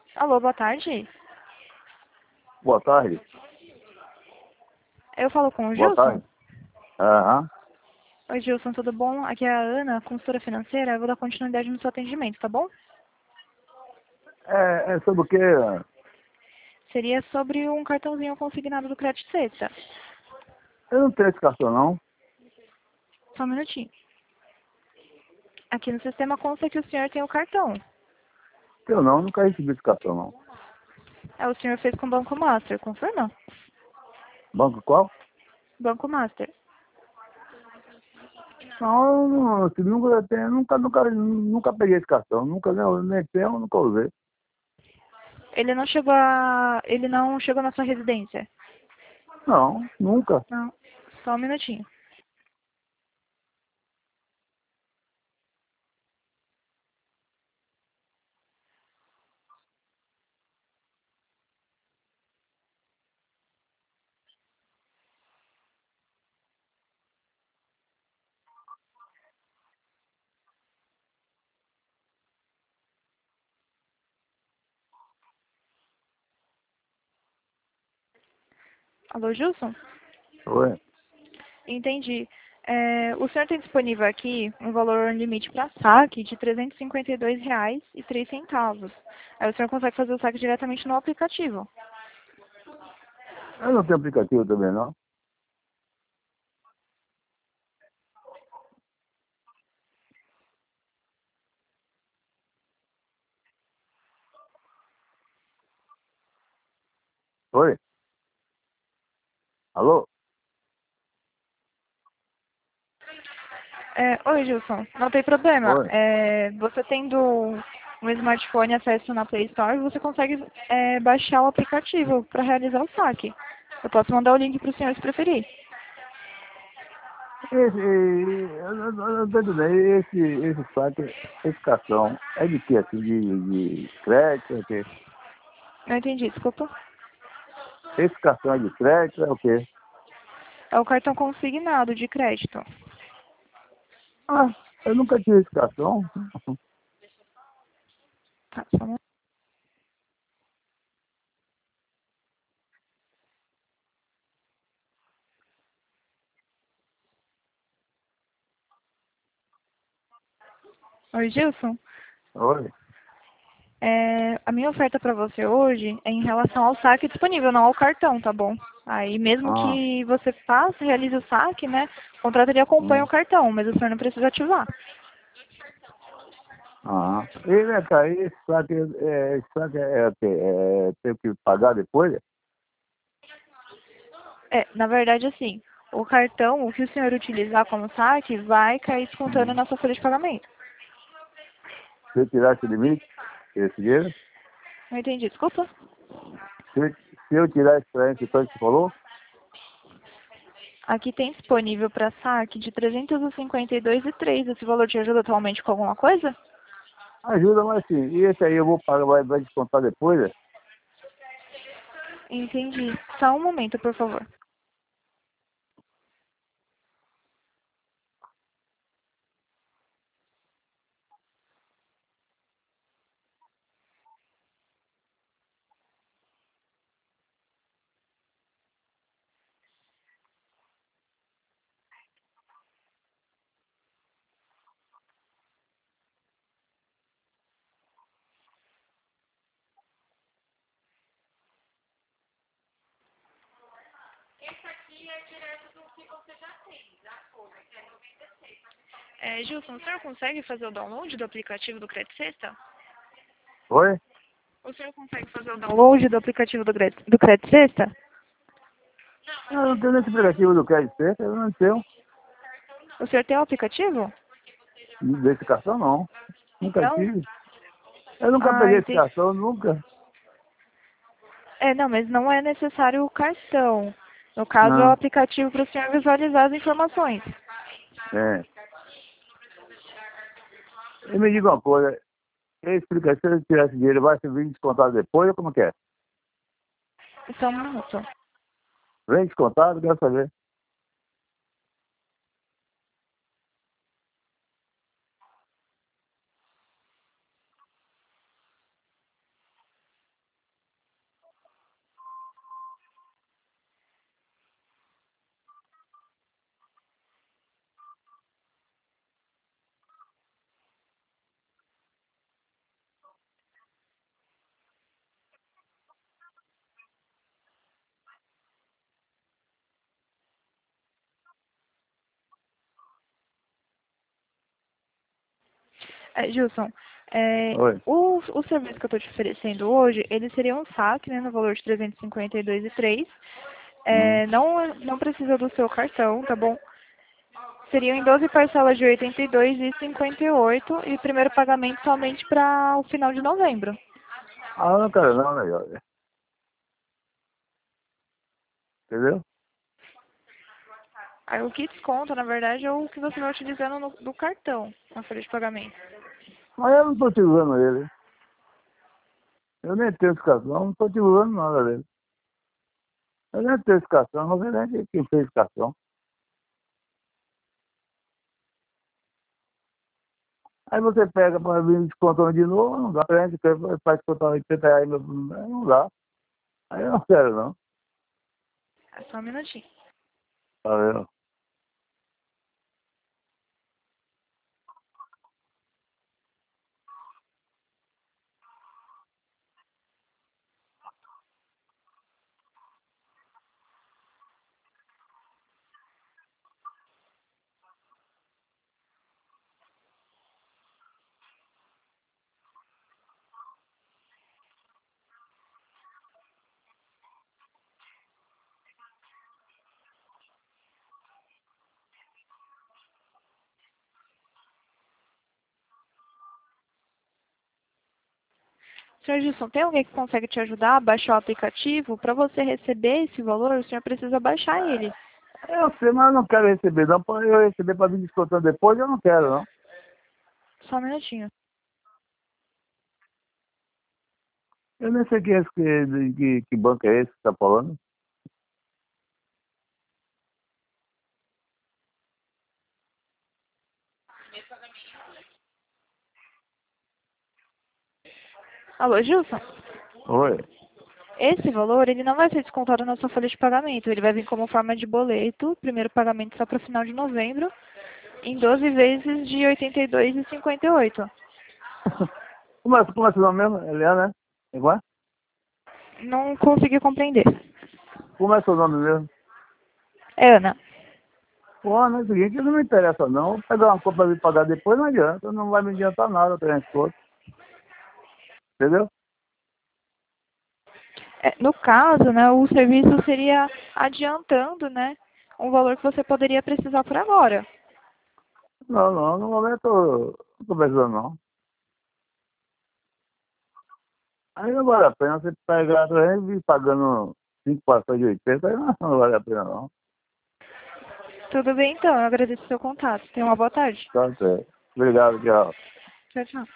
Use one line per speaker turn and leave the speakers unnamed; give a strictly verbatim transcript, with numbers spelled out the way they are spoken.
Alô, boa tarde.
Boa tarde.
Eu falo com o
Boa
Gilson.
tarde. Aham.
Oi, Gilson, tudo bom? Aqui é a Ana, consultora financeira. Eu vou dar continuidade no seu atendimento, tá bom?
É, é sobre o quê?
Seria sobre um cartãozinho consignado do Credit Sexta.
Eu não tenho esse cartão, não.
Só um minutinho. Aqui no sistema consta que o senhor tem o cartão.
Tenho não, nunca recebi esse cartão, não.
É, o senhor fez com o Banco Master, confirma?
Banco qual?
Banco Master.
Não, eu não, assim, nunca, tenho, nunca, nunca, nunca peguei esse cartão. Nunca, nem, nem tenho, nunca usei.
Ele não chegou a... Ele não chegou na sua residência?
Não, nunca.
Não. Só um minutinho. Alô, Gilson?
Oi.
Entendi. É, o senhor tem disponível aqui um valor limite para saque de trezentos e cinquenta e dois reais e três centavos. Aí o senhor consegue fazer o saque diretamente no aplicativo.
Eu não tenho aplicativo também, não. Oi? Alô?
É, oi, Gilson. Não tem problema.
Oi?
É, você tendo um smartphone e acesso na Play Store, você consegue é, baixar o aplicativo para realizar o saque. Eu posso mandar o link para o senhor se preferir.
Esse, eu não eu não tô entendendo. Esse, esse saque, esse cartão, é de quê? Assim, de, de crédito? É o quê?
Não entendi, desculpa.
Esse cartão é de crédito? É o quê?
É o cartão consignado de crédito.
Ah, eu nunca tive esse cartão.
Tá, só um... Oi, Gilson.
Oi.
É, a minha oferta para você hoje é em relação ao saque disponível, não ao cartão, tá bom? Aí mesmo
Ah,
que você faça, realize o saque, né? O contrato ele acompanha o
hum,
cartão, mas o senhor não precisa ativar.
ah. E, né, cara, esse saque, é, esse saque é, é, o quê? É, tem que pagar depois?
É, na verdade, assim, o cartão, o que o senhor utilizar como saque, vai cair descontando
Hum.
na sua folha de pagamento.
Se eu tirar esse limite, esse dinheiro,
Não entendi, desculpa.
se, eu- se eu tirar esse trem que você falou,
Aqui tem disponível para saque de trezentos e cinquenta e dois e três. Esse valor te ajuda atualmente com alguma coisa?
ajuda, mas assim, e esse aí eu vou pagar, vai, vai descontar depois? Né?
Entendi. Só um momento, por favor. É, Gilson, o senhor consegue fazer o download do aplicativo do Credit Sexta?
Oi?
O senhor consegue fazer o download do aplicativo do, Credit- do Credit Sexta?
Eu não tenho nesse aplicativo do crédito certo, eu não tenho.
O senhor tem o aplicativo?
Desse cartão, não. Nunca
Não?
tive. Eu nunca
Ah,
peguei esse
entendi.
cartão, nunca.
É, não, mas não é necessário o cartão. No caso, é o
Não.
aplicativo para o senhor visualizar as informações.
É. E me diga uma coisa, explica, se eu tirar esse dinheiro, vai ser vir descontado depois ou como que é?
Só um minuto.
Vem descontado, quero saber.
É, Gilson, é,
Oi.
o, o serviço que eu estou te oferecendo hoje, ele seria um saque, né, no valor de trezentos e cinquenta e dois reais e três centavos.
Hum.
É, não, não precisa do seu cartão, tá bom? Seriam em doze parcelas de oitenta e dois reais e cinquenta e oito centavos e o primeiro pagamento somente para o final de novembro.
Ah, não quero não, né? Entendeu?
Aí o que desconta, na verdade, é o que você vai utilizando no, do cartão na folha de pagamento.
Mas eu não estou utilizando ele. Eu nem tenho esse cartão, não estou utilizando nada dele. Eu nem tenho esse cartão, não sei nem quem fez esse cartão. Aí você pega para vir descontando de novo, não dá. A gente faz descontar oitenta reais, não dá. Aí eu não quero não.
É só um minutinho.
Valeu.
Senhor Gilson, tem alguém que consegue te ajudar a baixar o aplicativo? Para você receber esse valor, o senhor precisa baixar ele.
Eu sei, mas eu não quero receber não. Para eu receber para vir descontando depois, eu não quero não.
Só um minutinho.
Eu nem sei que, é esse que, que, que banco é esse que está falando.
Alô, Gilson?
Oi.
Esse valor, ele não vai ser descontado na sua folha de pagamento. Ele vai vir como forma de boleto, primeiro pagamento só para o final de novembro, em doze vezes de oitenta e dois reais e cinquenta e oito centavos.
Como é, como é seu nome mesmo? Eliana, né? Igual?
Não consegui compreender.
Como é seu nome mesmo?
É, Ana.
Pô, não é o seguinte, não me interessa não. Vou pegar uma compra para me pagar depois, não adianta. Não vai me adiantar nada o transporte. Entendeu?
É, no caso, né, o serviço seria adiantando, né, um valor que você poderia precisar por agora.
Não, não, no momento eu não estou precisando não. Aí não vale a pena você pegar trezentos e vir pagando cinco passagens de oitenta, aí não, não vale a pena não.
Tudo bem, então. Eu agradeço o seu contato. Tenha uma boa tarde.
Tá certo. Obrigado, tchau.
Tchau, tchau.